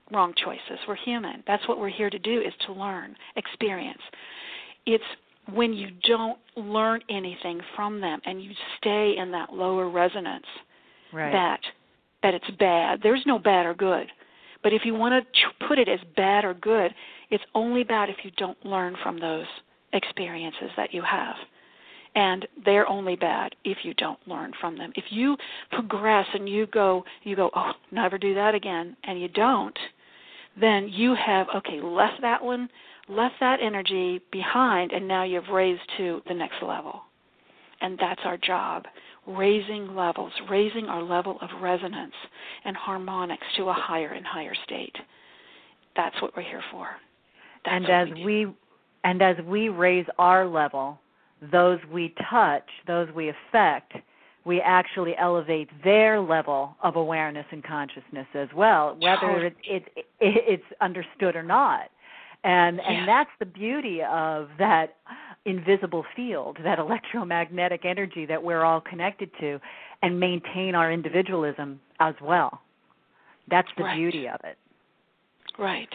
wrong choices. We're human. That's what we're here to do, is to learn, experience. It's when you don't learn anything from them and you stay in that lower resonance, right, that it's bad. There's no bad or good. But if you want to put it as bad or good, it's only bad if you don't learn from those experiences that you have. And they're only bad if you don't learn from them. If you progress and you go, oh, never do that again, and you don't, then you have, left that energy behind, and now you've raised to the next level. And that's our job, raising levels, raising our level of resonance and harmonics to a higher and higher state. That's what we're here for. And as we raise our level, those we touch, those we affect, we actually elevate their level of awareness and consciousness as well, whether it's understood or not. And that's the beauty of that invisible field, that electromagnetic energy that we're all connected to, and maintain our individualism as well. That's the beauty of it. Right.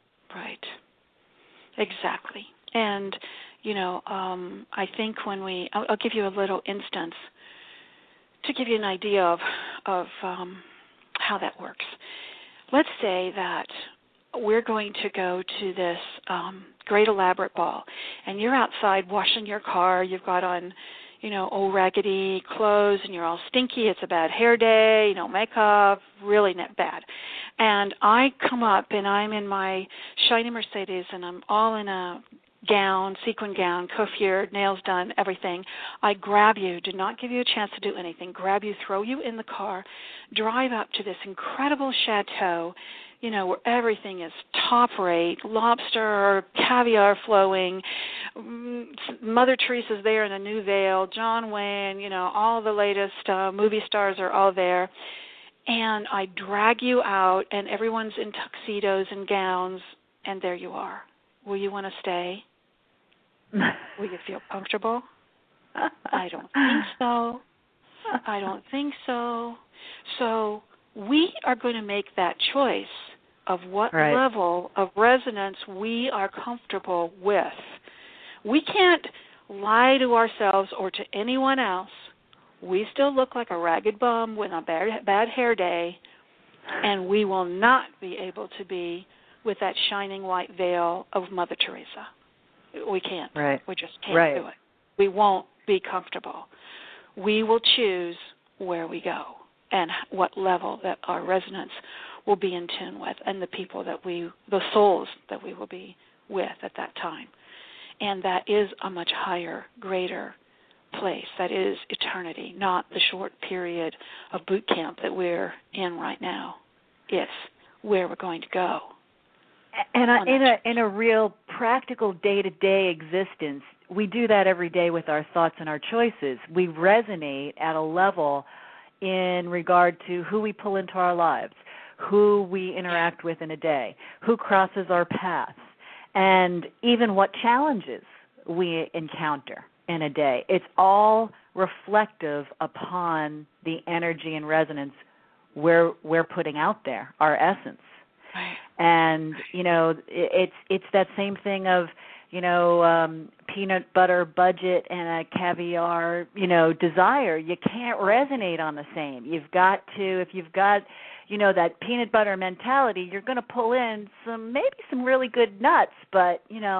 Exactly. And, I think when I'll give you a little instance to give you an idea of how that works. Let's say that we're going to go to this great elaborate ball, and you're outside washing your car. You've got on, old raggedy clothes, and you're all stinky. It's a bad hair day, makeup, really bad. And I come up, and I'm in my shiny Mercedes, and I'm all in a sequin gown, coiffured, nails done, everything. I grab you, do not give you a chance to do anything, grab you, throw you in the car, drive up to this incredible chateau, where everything is top rate, lobster, caviar flowing, Mother Teresa's there in a new veil, John Wayne, all the latest movie stars are all there. And I drag you out, and everyone's in tuxedos and gowns, and there you are. Will you want to stay? Will you feel comfortable? I don't think so. So we are going to make that choice of what level of resonance we are comfortable with. We can't lie to ourselves or to anyone else. We still look like a ragged bum with a bad hair day, and we will not be able to be with that shining white veil of Mother Teresa. We can't. Right. We just can't do it. We won't be comfortable. We will choose where we go and what level that our resonance will be in tune with, and the people the souls that we will be with at that time. And that is a much higher, greater place. That is eternity, not the short period of boot camp that we're in right now. It's where we're going to go. And in a real practical day-to-day existence, we do that every day with our thoughts and our choices. We resonate at a level in regard to who we pull into our lives, who we interact with in a day, who crosses our paths, and even what challenges we encounter in a day. It's all reflective upon the energy and resonance we're putting out there, our essence. Right. And, it's that same thing of, peanut butter budget and a caviar, desire. You can't resonate on the same. You've got to, if you've got, that peanut butter mentality, you're going to pull in maybe some really good nuts, but,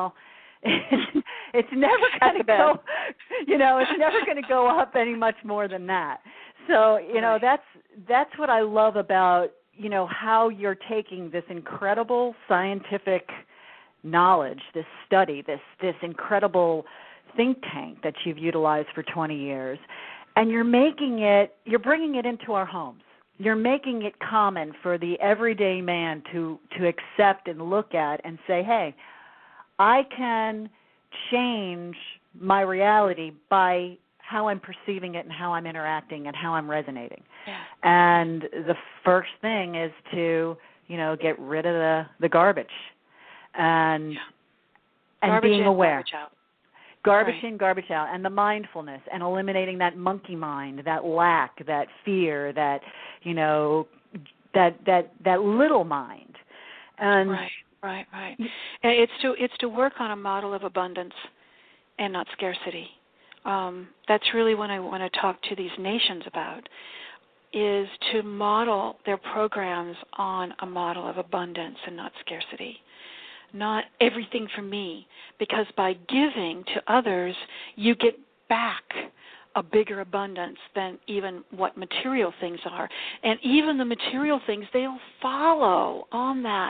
it's never going to go, it's never going to go up any much more than that. So, that's what I love about, how you're taking this incredible scientific knowledge, this study, this incredible think tank that you've utilized for 20 years, and you're bringing it into our homes. You're making it common for the everyday man to accept and look at and say, hey, I can change my reality by how I'm perceiving it and how I'm interacting and how I'm resonating. Yeah. And the first thing is to, get rid of the garbage and garbage being in, aware. Garbage out. Garbage in, garbage out, and the mindfulness and eliminating that monkey mind, that lack, that fear, that, that little mind. And right. And it's to work on a model of abundance and not scarcity. That's really what I want to talk to these nations about, is to model their programs on a model of abundance and not scarcity. Not everything for me, because by giving to others, you get back a bigger abundance than even what material things are. And even the material things, they'll follow on that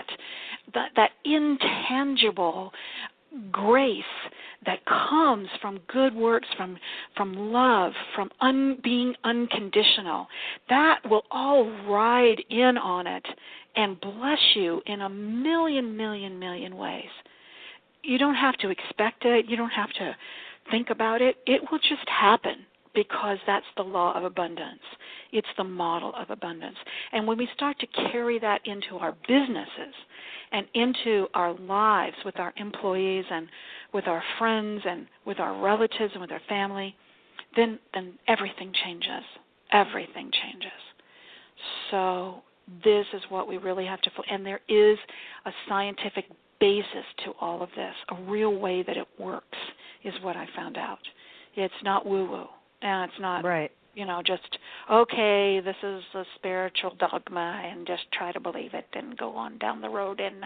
intangible grace that comes from good works, from love, from being unconditional. That will all ride in on it and bless you in a million ways. You don't have to expect it. You don't have to think about it. It will just happen, because that's the law of abundance. It's the model of abundance. And when we start to carry that into our businesses and into our lives with our employees and with our friends and with our relatives and with our family, then everything changes. Everything changes. So this is what we really have to, and there is a scientific basis to all of this, a real way that it works is what I found out. It's not woo-woo, and it's not, just, okay, this is a spiritual dogma, and just try to believe it and go on down the road and,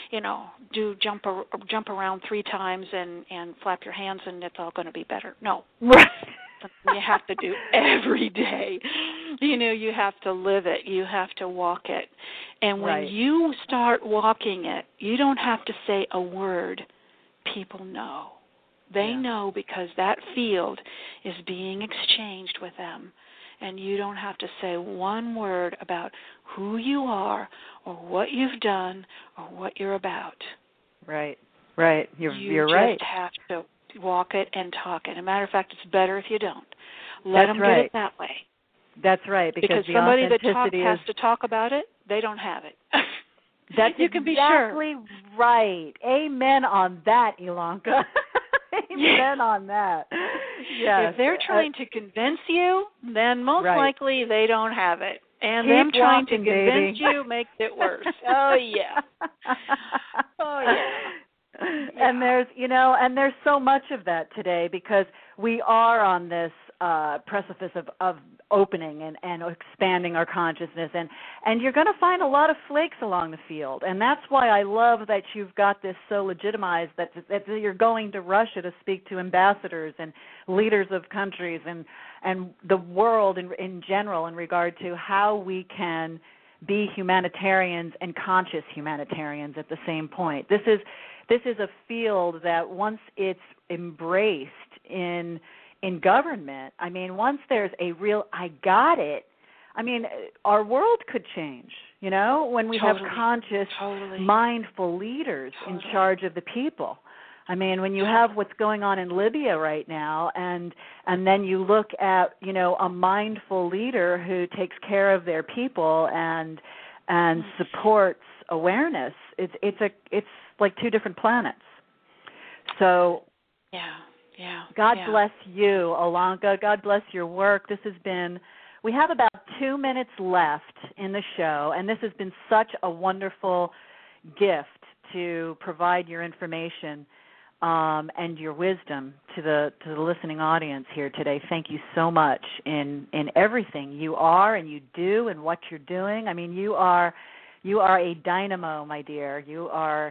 jump around 3 times and flap your hands and it's all going to be better. No. Right. You have to do every day. You have to live it. You have to walk it. And when you start walking it, you don't have to say a word. People know. They know, because that field is being exchanged with them. And you don't have to say one word about who you are or what you've done or what you're about. Right. You're right. You just have to walk it and talk it. As a matter of fact, it's better if you don't. Let them get it that way. That's right. Because somebody that has to talk about it, they don't have it. That's you can be sure. Exactly right. Amen on that, Ilanka. Amen on that. Yes. If they're trying to convince you, then most likely they don't have it. And Keep them trying walking, to convince baby. you makes it worse. Oh, yeah. Oh, yeah. And there's so much of that today, because we are on this precipice of opening and expanding our consciousness, and you're going to find a lot of flakes along the field, and that's why I love that you've got this so legitimized that you're going to Russia to speak to ambassadors and leaders of countries and the world in general in regard to how we can be humanitarians and conscious humanitarians at the same point. This is a field that once it's embraced in government, I mean, once there's a real I got it, I mean, our world could change, when we have conscious, mindful leaders in charge of the people. I mean, when you have what's going on in Libya right now, and then you look at, a mindful leader who takes care of their people and supports awareness, it's like 2 different planets. So God bless you, Ilanka. God bless your work. We have about 2 minutes left in the show, and this has been such a wonderful gift to provide your information and your wisdom to the listening audience here today. Thank you so much in everything you are and you do and what you're doing. I mean, you are a dynamo, my dear. You are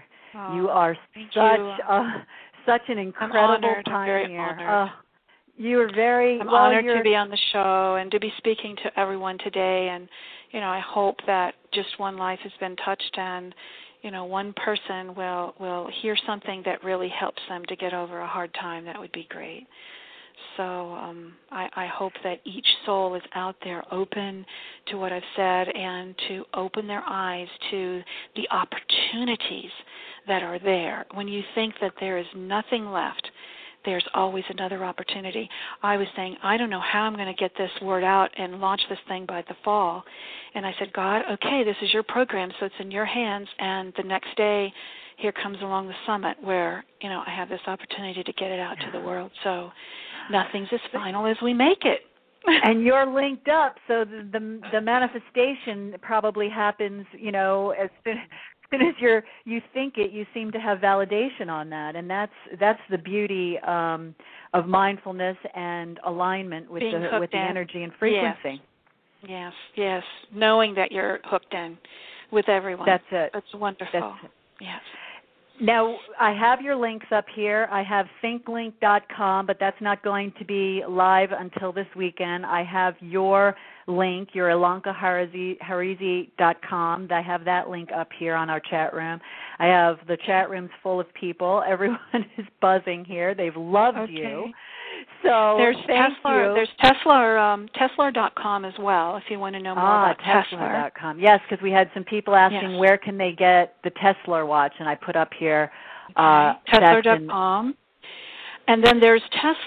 such an incredible pioneer. You are very. I'm honored to be on the show and to be speaking to everyone today. And I hope that just one life has been touched, and one person will hear something that really helps them to get over a hard time. That would be great. So I hope that each soul is out there open to what I've said and to open their eyes to the opportunities that are there. When you think that there is nothing left, there's always another opportunity. I was saying, I don't know how I'm going to get this word out and launch this thing by the fall. And I said, God, okay, this is your program, so it's in your hands. And the next day, here comes along the summit where, I have this opportunity to get it out to the world. So nothing's as final as we make it. And you're linked up, so the manifestation probably happens, as soon soon as you think it, you seem to have validation on that, and that's the beauty of mindfulness and alignment with the energy and frequency. Yes. Knowing that you're hooked in with everyone. That's it. That's wonderful. That's it. Yes. Now, I have your links up here. I have thinklink.com, but that's not going to be live until this weekend. I have your link, your IlonkaHarizi.com. I have that link up here on our chat room. I have the chat rooms full of people. Everyone is buzzing here. They've loved you. So there's thank Tesla. you. There's Tesla.com as well if you want to know more about Tesla. Tesla.com. Yes, because we had some people asking where can they get the Tesla watch, and I put up here Tesla.com. And then there's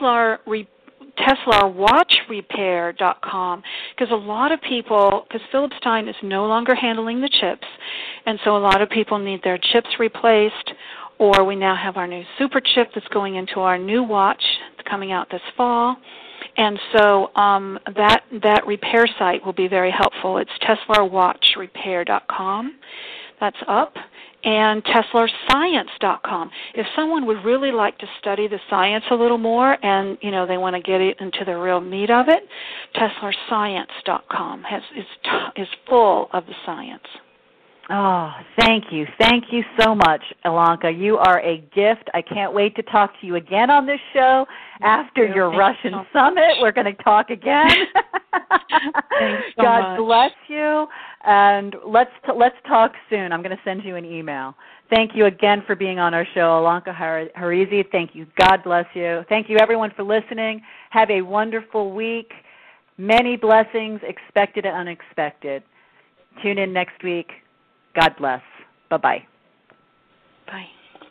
TeslaWatchRepair.com, because a lot of people, because Philips Stein is no longer handling the chips, and so a lot of people need their chips replaced, or we now have our new super chip that's going into our new watch coming out this fall. And so that repair site will be very helpful. It's TeslaWatchRepair.com. That's up. And TeslaScience.com. If someone would really like to study the science a little more and, they want to get into the real meat of it, TeslaScience.com is full of the science. Oh, thank you. Thank you so much, Ilonka. You are a gift. I can't wait to talk to you again on this show after your Russian summit. We're going to talk again. Thanks so God much. bless you, and let's talk soon. I'm going to send you an email. Thank you again for being on our show, Ilonka Harizi. Thank you. God bless you. Thank you, everyone, for listening. Have a wonderful week. Many blessings, expected and unexpected. Tune in next week. God bless. Bye-bye. Bye.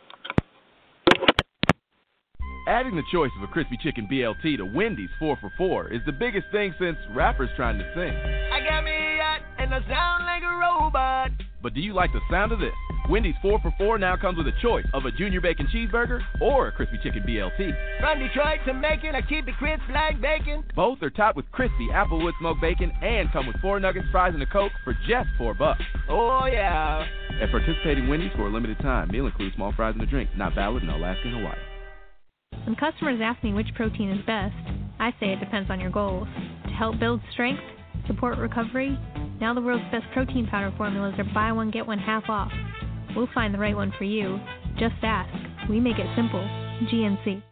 Adding the choice of a crispy chicken BLT to Wendy's 4 for $4 is the biggest thing since rappers trying to sing. I got me a yacht and I sound like a robot. But do you like the sound of this? Wendy's 4 for $4 now comes with a choice of a junior bacon cheeseburger or a crispy chicken BLT. From Detroit to Macon, I keep it crisp like bacon. Both are topped with crispy applewood smoked bacon and come with 4 nuggets, fries, and a Coke for just $4. Oh, yeah. At participating Wendy's for a limited time. Meal includes small fries and a drink. Not valid in Alaska and Hawaii. When customers ask me which protein is best, I say it depends on your goals. To help build strength, support recovery, now the world's best protein powder formulas are buy one, get one half off. We'll find the right one for you. Just ask. We make it simple. GNC.